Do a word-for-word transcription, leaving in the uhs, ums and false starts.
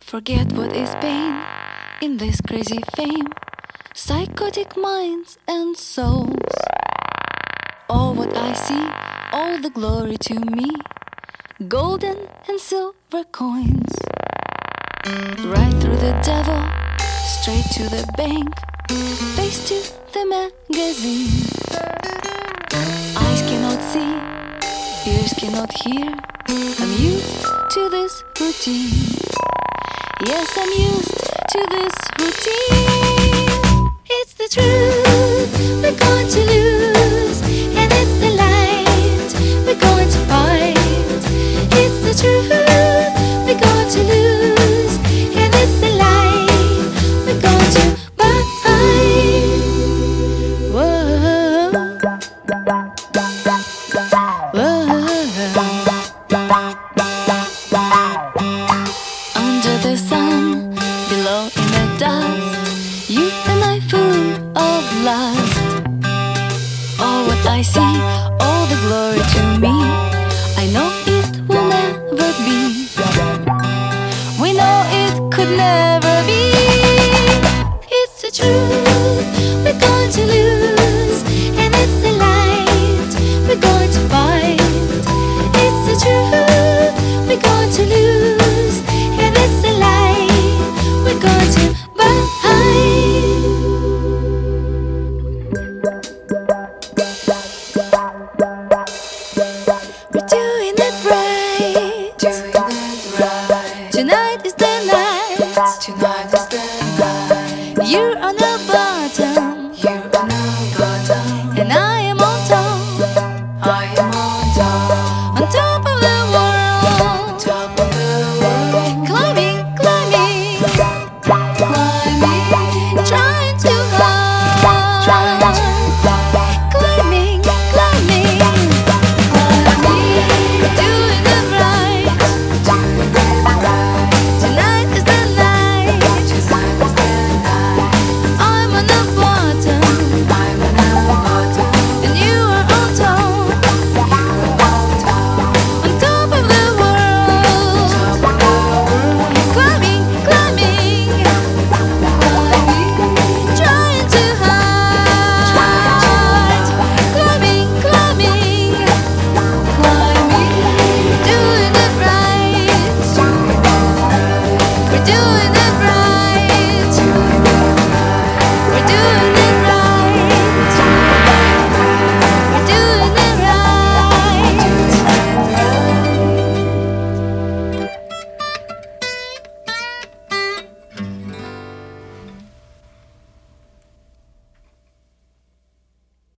Forget what is pain in this crazy fame, psychotic minds and souls. All what I see, all the glory to me, golden and silver coins. Right through the devil, straight to the bank, face to the magazine. Eyes cannot see, ears cannot hear, I'm used to this routine. Yes, I'm used to this routine. It's the truth we're going to lose, and it's the light we're going to find. It's the truth we're going to lose, and it's the light we're going to find. Whoa, whoa. Under the sun, below in the dust, you and I full of lust. All what I see, all the glory to me, I know it will never be. We know it could never be. It's the truth.